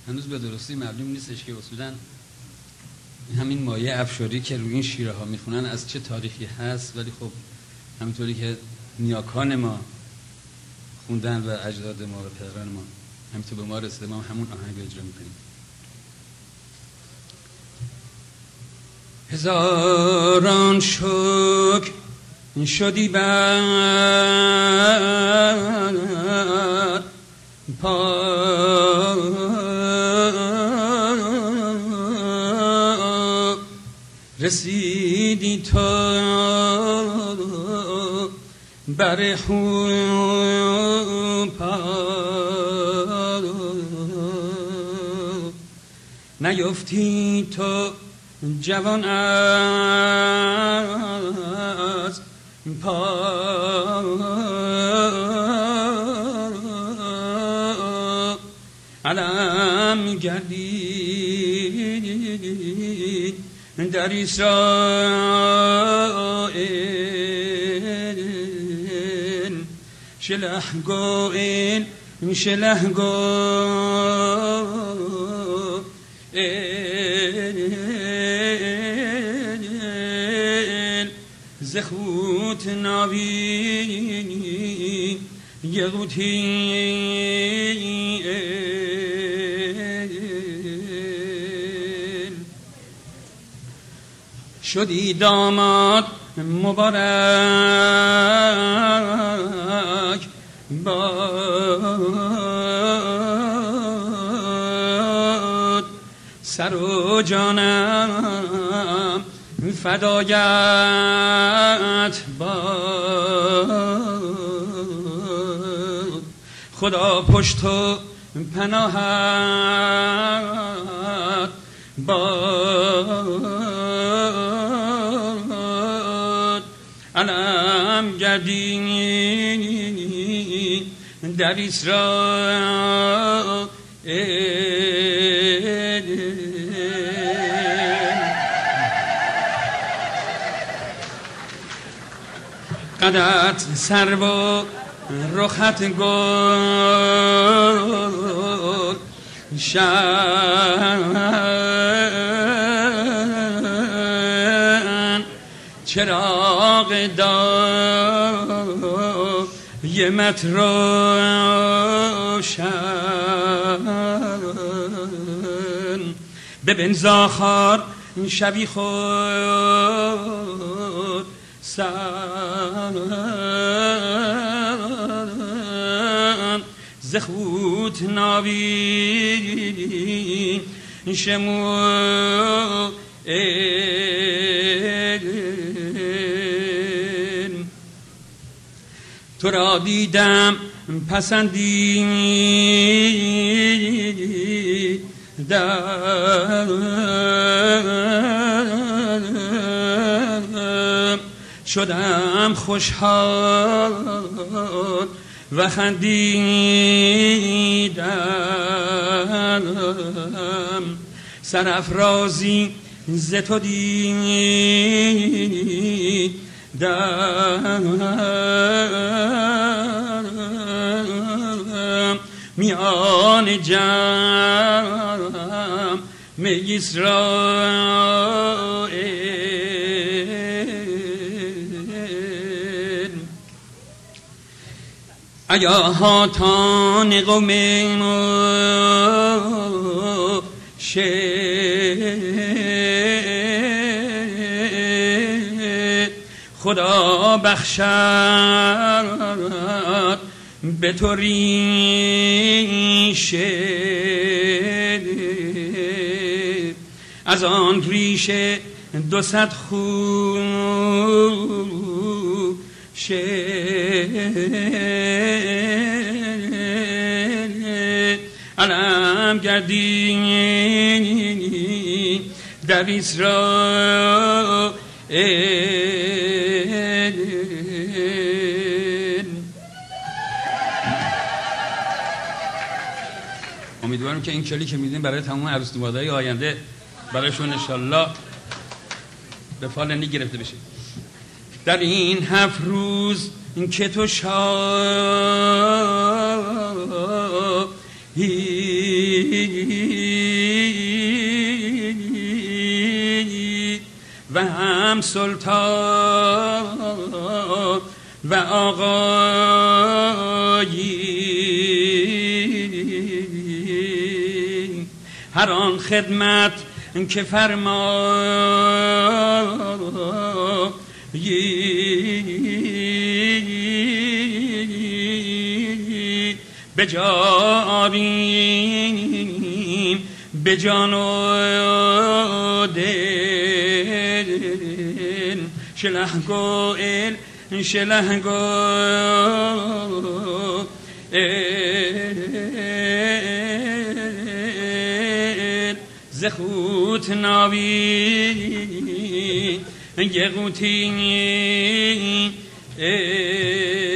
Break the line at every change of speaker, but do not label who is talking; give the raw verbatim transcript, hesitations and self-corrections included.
هنوز به درستی معلوم نیستش که اصولا همین مایه افشاری که روی این شیره ها میخونن از چه تاریخی هست، ولی خب همینطوری که نیاکان ما خوندن و اجداد ما و پدران ما همینطور به ما رسیده، ما همون آهنگ رو اجرا میکنیم. هزاران شکر شدی بر پا رسیدی تا بر خوب نیفتی تو جوان از پا علم گردی در اسرائیل شلح گوئل شلح گوئل زخوت ناوی یغوتی شدی داماد مبارک باد سر و جانم فدایت باد خدا پشت و پناهت باد علم گردی در اسرائیل قدت سر و رخت گل شن چراغ دایمت روشن ببین زاخار شبی خود سن زخوت ناوی شمو ایل تو را دیدم پسندیدم شدم خوشحال و خندیدم سرافرازی ز تو دیدم میان جمع اسرائیل ایا هاتان قوم شد خدا بخشد به تو ریشه از آن ریشه دو صد خوب علم گردی در اسرائیل. امیدوارم که این کلی که میدین برای تمام عروس نوادهای آینده برایشون انشالله به فال گرفته بشه. در این هفت روز که تو شاهی و هم سلطان و آقایی، هر آن خدمت که فرمایی بجا آریم به جان و دل، شلح گل شلح گل زخوت ناوی یقوتی